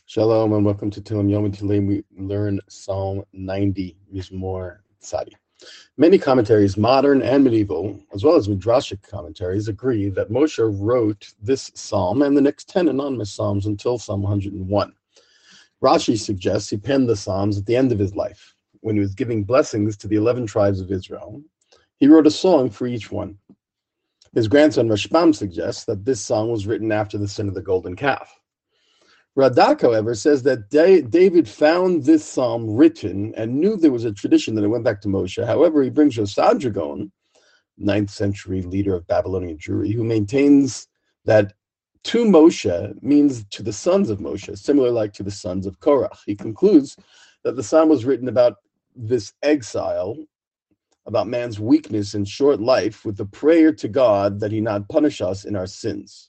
Shalom and welcome to Tilim Yom. Today we learn Psalm 90, Mizmor Tzadi. Many commentaries, modern and medieval, as well as Midrashic commentaries, agree that Moshe wrote this psalm and the next 10 anonymous psalms until Psalm 101. Rashi suggests he penned the psalms at the end of his life. When he was giving blessings to the 11 tribes of Israel, he wrote a song for each one. His grandson Rashbam suggests that this song was written after the sin of the golden calf. Radak, however, says that David found this psalm written and knew there was a tradition that it went back to Moshe. However, he brings Yosad Dragon, 9th century leader of Babylonian Jewry, who maintains that to Moshe means to the sons of Moshe, similar like to the sons of Korach. He concludes that the psalm was written about this exile, about man's weakness and short life, with a prayer to God that he not punish us in our sins.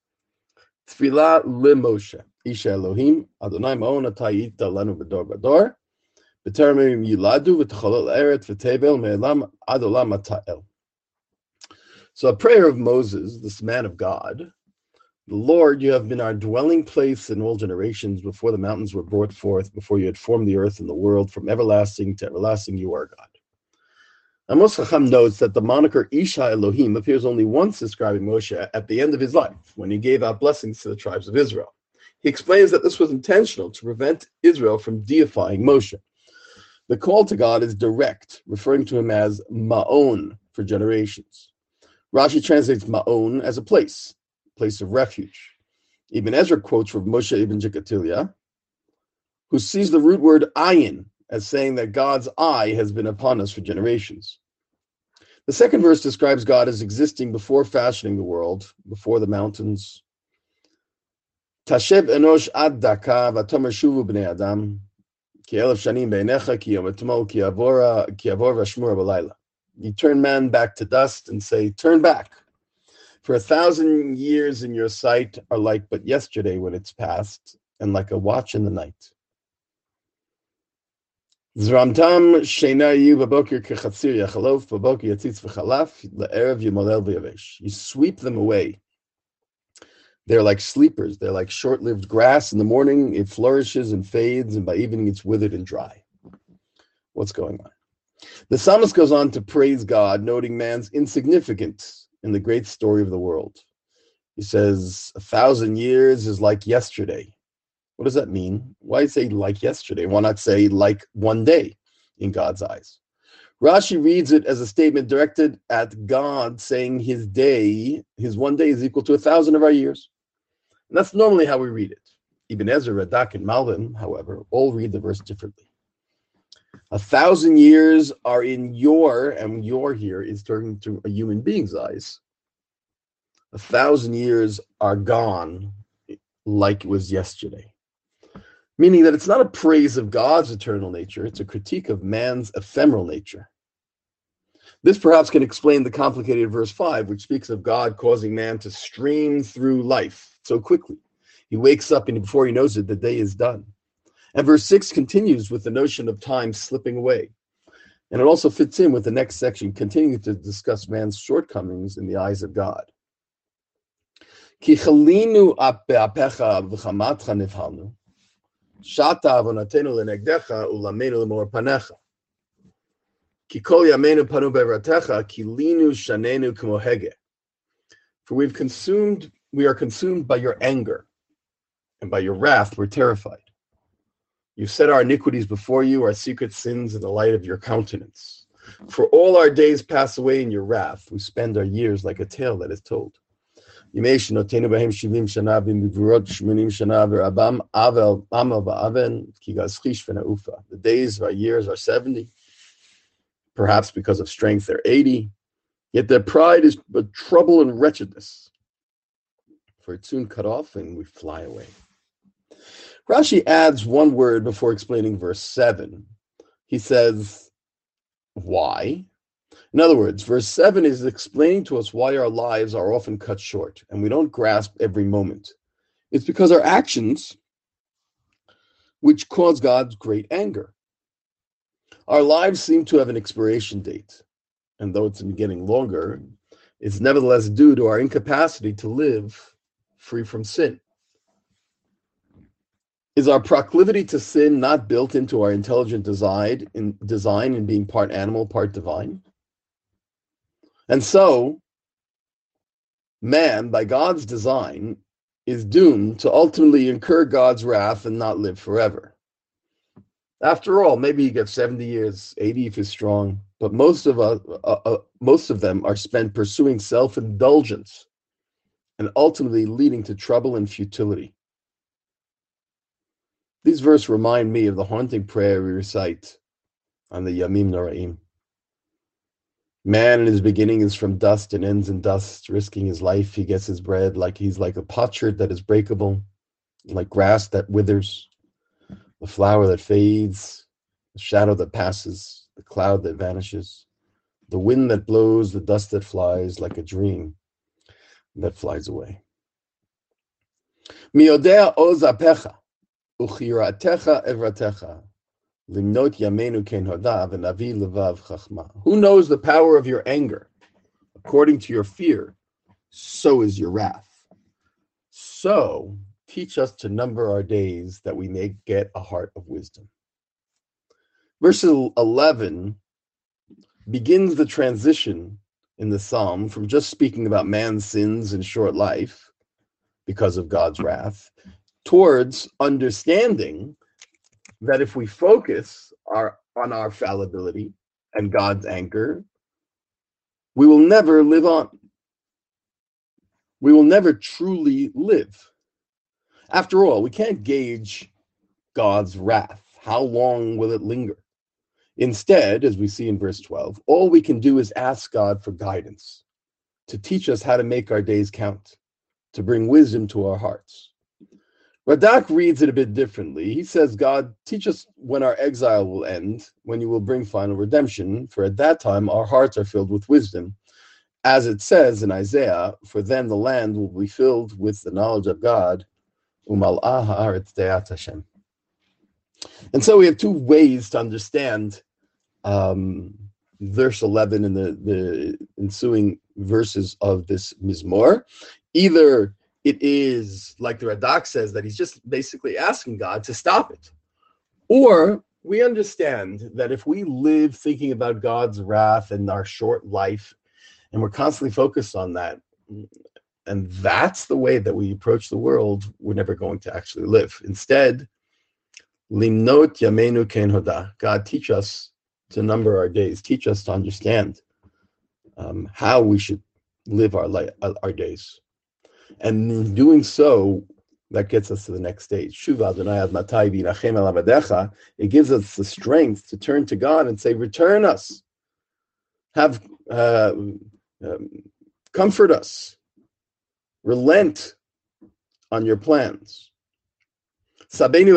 Tfilah leMoshe, Isha Elohim, Adonai Ma'on Atah Yita Lanu B'dor B'dor, B'terem Yiladu V'tcholol Eret V'tevel Me'elam Ad Olam Ata'el. So a prayer of Moses, this man of God: the Lord, you have been our dwelling place in all generations, before the mountains were brought forth, before you had formed the earth and the world, from everlasting to everlasting you are God. Amos Chacham notes that the moniker Isha Elohim appears only once describing Moshe at the end of his life, when he gave out blessings to the tribes of Israel. He explains that this was intentional to prevent Israel from deifying Moshe. The call to God is direct, referring to him as Ma'on for generations. Rashi translates Ma'on as a place of refuge. Ibn Ezra quotes from Moshe ibn Jekatilia, who sees the root word ayin as saying that God's eye has been upon us for generations. The second verse describes God as existing before fashioning the world, before the mountains. Tashev enosh ad daka v'tomer shuvu b'nei adam ki elef shanim beinecha ki yom etmol ki avor v'shmur b'layla. You turn man back to dust and say, turn back. For 1,000 years in your sight are like but yesterday when it's past, and like a watch in the night. Zramtam sheina yu b'boker kechatzir yachalof b'boker yatzitz v'chalaf le'erev yimolel v'yavesh. You sweep them away. They're like sleepers. They're like short-lived grass. In the morning, it flourishes and fades, and by evening, it's withered and dry. What's going on? The psalmist goes on to praise God, noting man's insignificance in the great story of the world. He says, 1,000 years is like yesterday. What does that mean? Why say like yesterday? Why not say like one day in God's eyes? Rashi reads it as a statement directed at God, saying his one day is equal to 1,000 of our years. And that's normally how we read it. Ibn Ezra, Radak, and Malvin, however, all read the verse differently. 1,000 years are in your, and your here is turning to a human being's eyes. 1,000 years are gone like it was yesterday. Meaning that it's not a praise of God's eternal nature, it's a critique of man's ephemeral nature. This perhaps can explain the complicated verse 5, which speaks of God causing man to stream through life so quickly. He wakes up and before he knows it, the day is done. And verse 6 continues with the notion of time slipping away. And it also fits in with the next section, continuing to discuss man's shortcomings in the eyes of God. Ki chalinu be'apecha v'chamatcha nivhalnu, shata avonatenu lenegdecha ulamenu lemor panecha. Ki kol yamenu panu be'ratecha, ki linu shanenu k'mo hege. For we are consumed by your anger, and by your wrath we're terrified. You set our iniquities before you, our secret sins in the light of your countenance. For all our days pass away in your wrath. We spend our years like a tale that is told. The days of our years are 70. Perhaps because of strength they're 80. Yet their pride is but trouble and wretchedness. For it's soon cut off and we fly away. Rashi adds one word before explaining verse 7. He says, why? In other words, verse 7 is explaining to us why our lives are often cut short and we don't grasp every moment. It's because our actions, which cause God's great anger. Our lives seem to have an expiration date, and though it's getting longer, it's nevertheless due to our incapacity to live free from sin. Is our proclivity to sin not built into our intelligent design in being part animal, part divine? And so, man, by God's design, is doomed to ultimately incur God's wrath and not live forever. After all, maybe you get 70 years, 80 if you're strong, but most of them are spent pursuing self-indulgence and ultimately leading to trouble and futility. These verses remind me of the haunting prayer we recite on the Yamim Noraim. Man in his beginning is from dust and ends in dust, risking his life. He gets his bread he's like a potsherd that is breakable, like grass that withers, the flower that fades, the shadow that passes, the cloud that vanishes, the wind that blows, the dust that flies, like a dream that flies away. Miodea ozapecha, uchiratecha evratecha. Who knows the power of your anger? According to your fear, so is your wrath. So teach us to number our days that we may get a heart of wisdom. Verse 11 begins the transition in the psalm from just speaking about man's sins and short life because of God's wrath towards understanding that if we focus on our fallibility and God's anger, we will never live on. We will never truly live. After all, we can't gauge God's wrath. How long will it linger? Instead, as we see in verse 12, all we can do is ask God for guidance, to teach us how to make our days count, to bring wisdom to our hearts. Radak reads it a bit differently. He says, God, teach us when our exile will end, when you will bring final redemption, for at that time our hearts are filled with wisdom. As it says in Isaiah, for then the land will be filled with the knowledge of God. Umal'ah ha'aretz de'at Hashem. And so we have two ways to understand verse 11 and the ensuing verses of this Mizmor. Either it is, like the Radak says, that he's just basically asking God to stop it. Or we understand that if we live thinking about God's wrath and our short life, and we're constantly focused on that, and that's the way that we approach the world, we're never going to actually live. Instead, Limnot Yameinu Ken Hoda. God, teach us to number our days. Teach us to understand how we should live our days. And in doing so, that gets us to the next stage. Shuva Adonai ad matai v'yinachem el avadecha. It gives us the strength to turn to God and say, return us. Have comfort us. Relent on your plans. Satisfy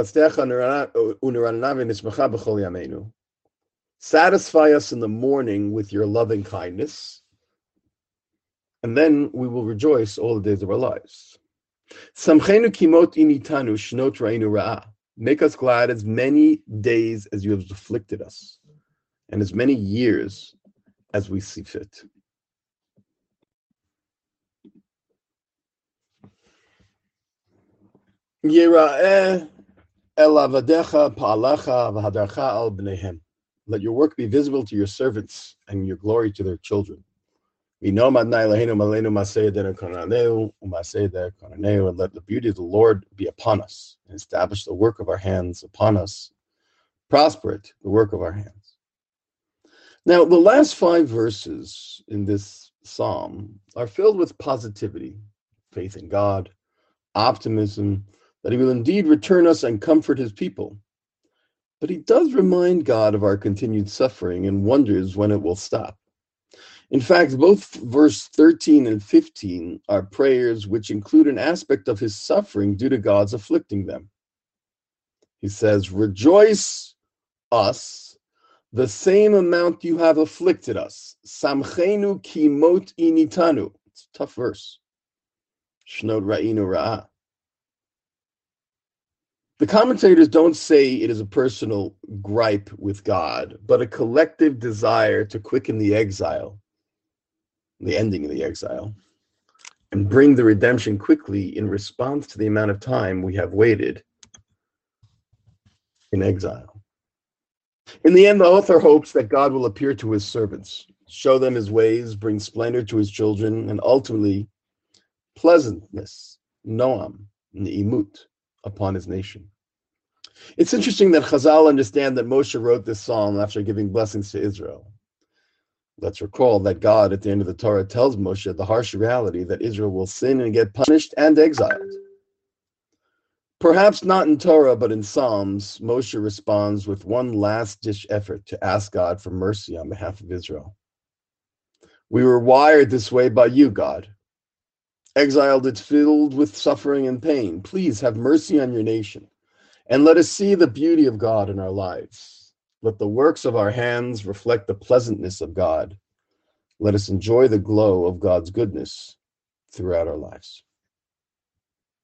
us in the morning with your loving kindness, and then we will rejoice all the days of our lives. Make us glad as many days as you have afflicted us, and as many years as we see fit. Yera'eh el avadecha pa'alecha v'hadarcha al b'neihem. Let your work be visible to your servants and your glory to their children. And let the beauty of the Lord be upon us, and establish the work of our hands upon us. Prosper it, the work of our hands. Now, the last 5 verses in this psalm are filled with positivity, faith in God, optimism, that he will indeed return us and comfort his people. But he does remind God of our continued suffering and wonders when it will stop. In fact, both verse 13 and 15 are prayers which include an aspect of his suffering due to God's afflicting them. He says, rejoice us the same amount you have afflicted us. Samchenu ki mot initanu. It's a tough verse. Shnot ra'inu ra'ah. The commentators don't say it is a personal gripe with God, but a collective desire to quicken the exile, the ending of the exile, and bring the redemption quickly in response to the amount of time we have waited in exile. In the end, the author hopes that God will appear to his servants, show them his ways, bring splendor to his children, and ultimately pleasantness, noam, ne'imut, upon his nation. It's interesting that Chazal understand that Moshe wrote this psalm after giving blessings to Israel. Let's recall that God, at the end of the Torah, tells Moshe the harsh reality that Israel will sin and get punished and exiled. Perhaps not in Torah, but in Psalms, Moshe responds with one last-ditch effort to ask God for mercy on behalf of Israel. We were wired this way by you, God. Exiled, it's filled with suffering and pain. Please have mercy on your nation, and let us see the beauty of God in our lives. Let the works of our hands reflect the pleasantness of God. Let us enjoy the glow of God's goodness throughout our lives.